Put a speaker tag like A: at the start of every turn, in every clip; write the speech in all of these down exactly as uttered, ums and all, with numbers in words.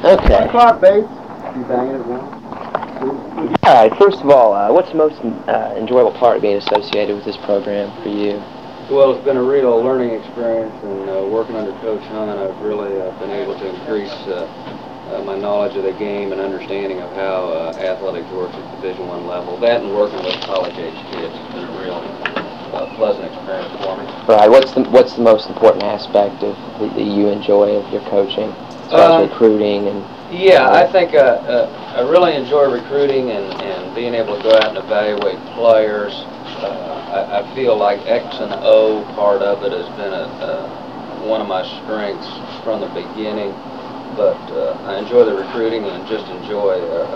A: Okay.
B: Clark Bates. You banging it well?
A: All right. First of all, uh, what's the most uh, enjoyable part of being associated with this program for you?
B: Well, it's been a real learning experience, and uh, working under Coach Hunt, I've really uh, been able to increase uh, uh, my knowledge of the game and understanding of how uh, athletics works at Division One level. That and working with college-age kids has been a real uh, pleasant experience for me.
A: Right. What's the What's the most important aspect of that, that you enjoy of your coaching, as far
B: Um,
A: as recruiting and?
B: Yeah, I think uh, uh, I really enjoy recruiting and, and being able to go out and evaluate players. Uh, I, I feel like X and O part of it has been a, uh, one of my strengths from the beginning. But uh, I enjoy the recruiting and just enjoy uh,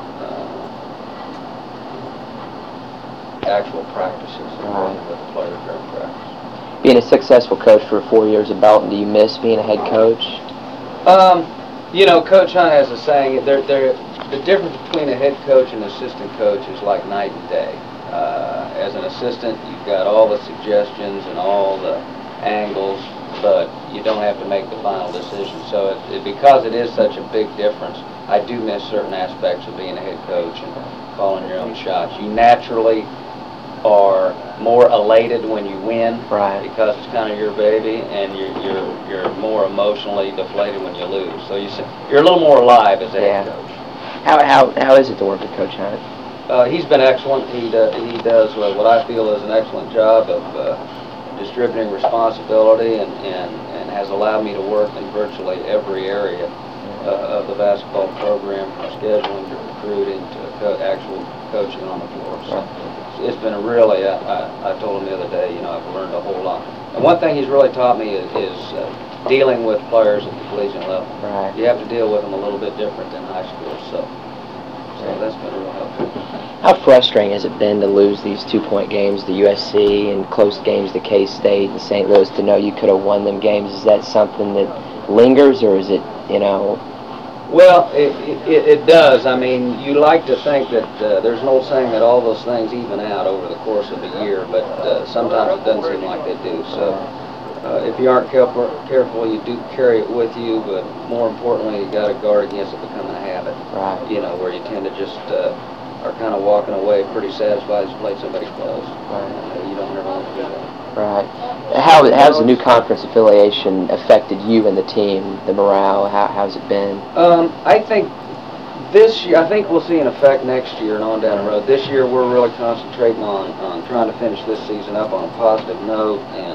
B: uh, actual practices and working with the players during practice.
A: Being a successful coach for four years at Belton, do you miss being a head coach?
B: Um, you know, Coach Hunt has a saying, they're, they're, the difference between a head coach and an assistant coach is like night and day. Uh, as an assistant, you've got all the suggestions and all the angles, but you don't have to make the final decision. So it, it, because it is such a big difference, I do miss certain aspects of being a head coach and calling your own shots. You naturally are more elated when you win,
A: right?
B: Because it's kind of your baby, and you're you're you're more emotionally deflated when you lose. So you you're a little more alive as a
A: yeah.
B: head coach.
A: How how how is it to work with Coach Hunt?
B: Uh, he's been excellent. He do, he does uh, what I feel is an excellent job of uh, distributing responsibility, and, and and has allowed me to work in virtually every area uh, of the basketball program, from scheduling to recruiting to co actual coaching on the floor. So it's been a really, I, I, I told him the other day, you know, I've learned a whole lot. And one thing he's really taught me is, is uh, dealing with players at the collegiate level.
A: Right.
B: You have to deal with them a little bit different than high school, so, so that's been a real help.
A: How frustrating has it been to lose these two-point games to U S C and close games to K-State and Saint Louis, to know you could have won them games? Is that something that lingers, or is it, you know?
B: Well, it, it, it does. I mean, you like to think that uh, there's an old saying that all those things even out over the course of a year, but uh, sometimes it doesn't seem like they do. So uh, if you aren't careful, careful, you do carry it with you, but more importantly, you got to guard against it becoming a habit.
A: Right.
B: You know, where you tend to just uh, are kind of walking away pretty satisfied as you played somebody close.
A: Right.
B: And, uh, you don't ever want to do that.
A: Right. How how's the new conference affiliation affected you and the team, the morale? How how's it been?
B: Um, I think this year, I think we'll see an effect next year and on down the road. This year, we're really concentrating on on trying to finish this season up on a positive note, and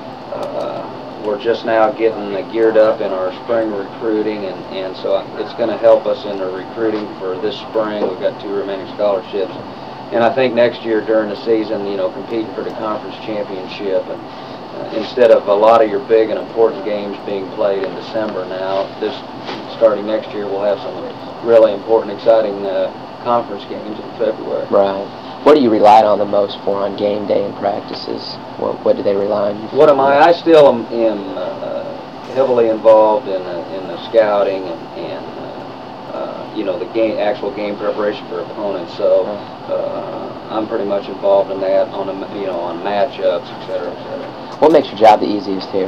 B: uh, we're just now getting uh, geared up in our spring recruiting, and and so it's going to help us in the recruiting for this spring. We've got two remaining scholarships. And I think next year during the season, you know, competing for the conference championship, and uh, instead of a lot of your big and important games being played in December now, this starting next year we'll have some really important, exciting uh, conference games in February.
A: Right. What do you rely on the most for on game day and practices? What what do they rely on you for?
B: What am I? I still am, am uh, heavily involved in uh, in the scouting and, and uh, you know, the game, actual game preparation for opponents. So uh, I'm pretty much involved in that, on the, you know, on matchups, et cetera, et cetera.
A: What makes your job the easiest here?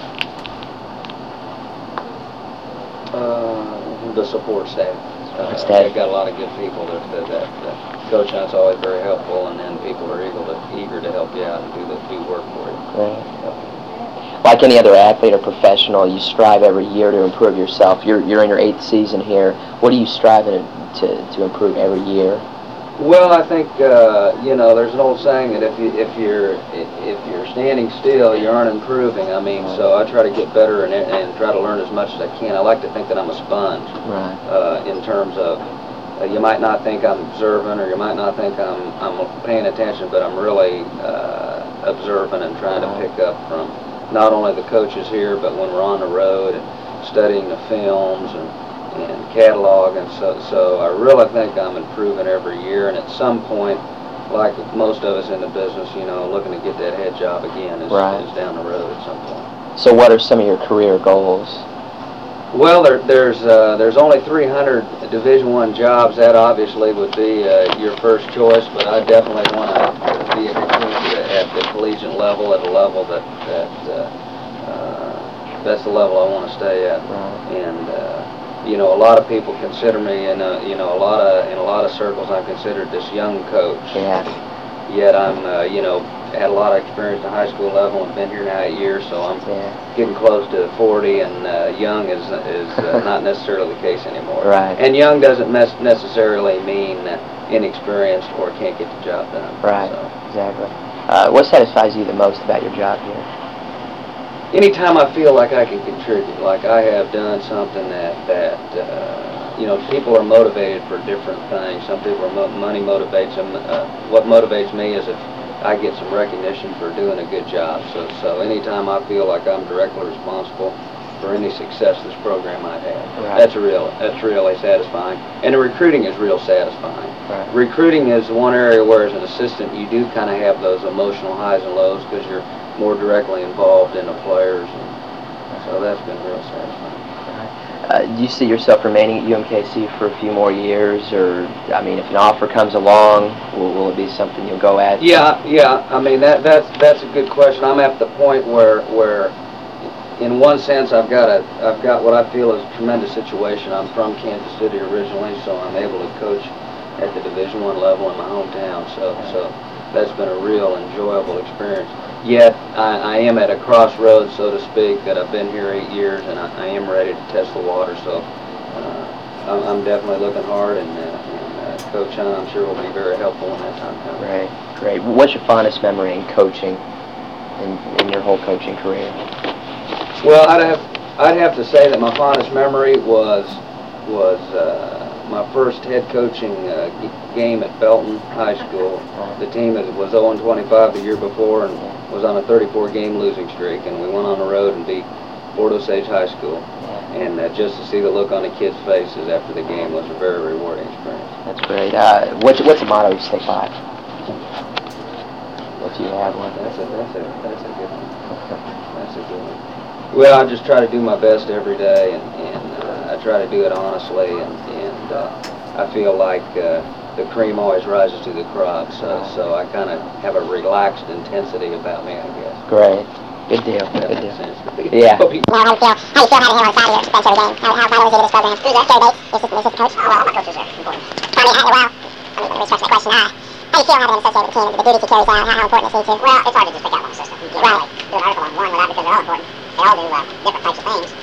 B: Uh, the support staff. Uh,
A: staff.
B: They've got a lot of good people. That, that, that, that Coach Hunt's always very helpful, and then people are eager to eager to help you out and do the do work for you.
A: Right. Like any other athlete or professional, you strive every year to improve yourself. You're you're in your eighth season here. What are you striving to to improve every year?
B: Well, I think uh, you know, there's an old saying that if you if you're if you're standing still, you aren't improving. I mean, so I try to get better and and try to learn as much as I can. I like to think that I'm a sponge.
A: Right.
B: Uh, in terms of, uh, you might not think I'm observant, or you might not think I'm I'm paying attention, but I'm really uh, observant and trying to pick up from not only the coaches here, but when we're on the road and studying the films and, and catalog, and so so I really think I'm improving every year, and at some point, like most of us in the business, you know, looking to get that head job again is,
A: right.
B: is down the road at some point.
A: So what are some of your career goals?
B: Well, there, there's uh, there's only three hundred Division One jobs. That obviously would be uh, your first choice, but I definitely want to be a recruiter at the collegiate level, at a level that that uh, uh, that's the level I want to stay at.
A: Right.
B: And uh, you know, a lot of people consider me, in a, you know, a lot of in a lot of circles, I'm considered this young coach.
A: Yeah.
B: Yet I'm, uh, you know, had a lot of experience at the high school level and been here now eight years, so I'm
A: Yeah.
B: getting close to forty, and uh, young is is uh, not necessarily the case anymore.
A: Right.
B: And young doesn't mes- necessarily mean uh, inexperienced or can't get the job done.
A: Right.
B: So.
A: Exactly. Uh, what satisfies you the most about your job here?
B: Anytime I feel like I can contribute, like I have done something that that uh, you know, people are motivated for different things. Some people are mo- money motivates them. Uh, what motivates me is if I get some recognition for doing a good job. So so anytime I feel like I'm directly responsible for any success this program might have,
A: Right.
B: that's real. That's really satisfying. And the recruiting is real satisfying.
A: Right.
B: Recruiting is one area where, as an assistant, you do kind of have those emotional highs and lows because you're more directly involved in the players, and so that's been real satisfying.
A: Uh, do you see yourself remaining at U M K C for a few more years, or, I mean, if an offer comes along, will, will it be something you'll go at?
B: Yeah, yeah. I mean, that that's that's a good question. I'm at the point where where, in one sense, I've got a I've got what I feel is a tremendous situation. I'm from Kansas City originally, so I'm able to coach at the Division One level in my hometown. So so that's been a real enjoyable experience. Yet I, I am at a crossroads, so to speak, that I've been here eight years, and I, I am ready to test the water. So uh, I'm, I'm definitely looking hard, and, uh, and uh, Coach Hunt, I'm sure, will be very helpful when that time comes.
A: Great, great. What's your fondest memory in coaching, in, in your whole coaching career?
B: Well, I'd have I'd have to say that my fondest memory was was uh, my first head coaching uh, g- game at Belton High School. The team was oh and twenty-five the year before and was on a thirty-four game losing streak, and we went on the road and beat Fort Osage High School. And uh, just to see the look on the kids' faces after the game was a very rewarding experience.
A: That's great. Uh, what's what's the motto you stick by? If you have one.
B: That's a that's a that's a good one. That's a good one. Well, I just try to do my best every day, and, and uh, I try to do it honestly, and, and uh, I feel like uh, the cream always rises to the crop, so, so I kind of have a relaxed intensity about me, I guess.
A: Great. Good deal.
B: That
A: Good
B: makes
A: deal.
B: sense.
A: Yeah.
B: Hope you-
C: Now, how do you feel? How do you feel having him on side of your Spencer game? How, how vital is he to this program? Who's that? Third base? Is this, is this the coach? Oh, well, all my coaches are important. Tommy, how, well, let me restructure that question. Uh, how do you feel having him associated with the team, the duties he carries out? How, how important is he to?
D: Well, it's hard to just pick out one system. You can't
C: Right.
D: really do an article on one without, because they're all important. They all do uh, different types of things.